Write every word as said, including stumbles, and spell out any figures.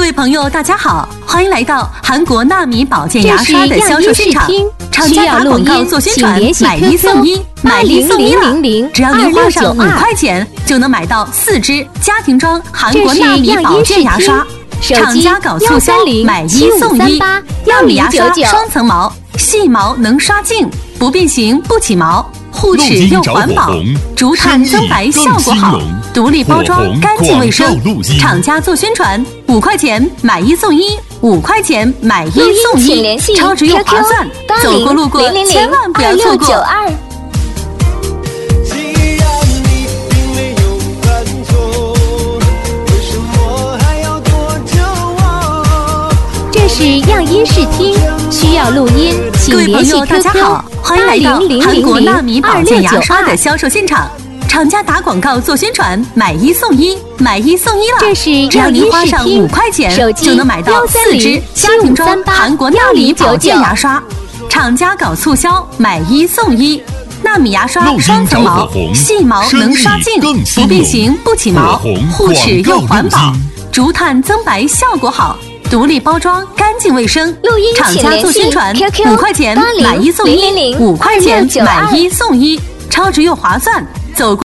位朋友，大家好，欢迎来到韩国纳米保健牙刷的销售现场。厂家打广告做宣传，买一送一，买一送一了！只要您花上五块钱，就能买到四支家庭装韩国纳米保健牙刷。厂家搞促销，买一送一，纳米牙刷双层毛，细毛能刷净，不变形不起毛。 护齿又环保，竹炭增白效果好，独立包装，干净卫生。厂家做宣传，五块钱买一送一，五块钱买一送一，超值又划算，走过路过千万不要错过。 这是样音试听，需要录音，请联系 Q Q 大家好，欢迎来到韩国纳米保健牙刷的销售现场。厂家打广告做宣传，买一送一，买一送一了！ 这是只要您花上五块钱，就能买到四支家庭装韩国纳米保健牙刷。厂家搞促销，买一送一。纳米牙刷双层毛，细毛能刷净，不变形不起毛，护齿又环保，竹炭增白效果好。 独立包装，干净卫生。厂家做宣传，五块钱买一送一，五块钱买一送一，超值又划算。走。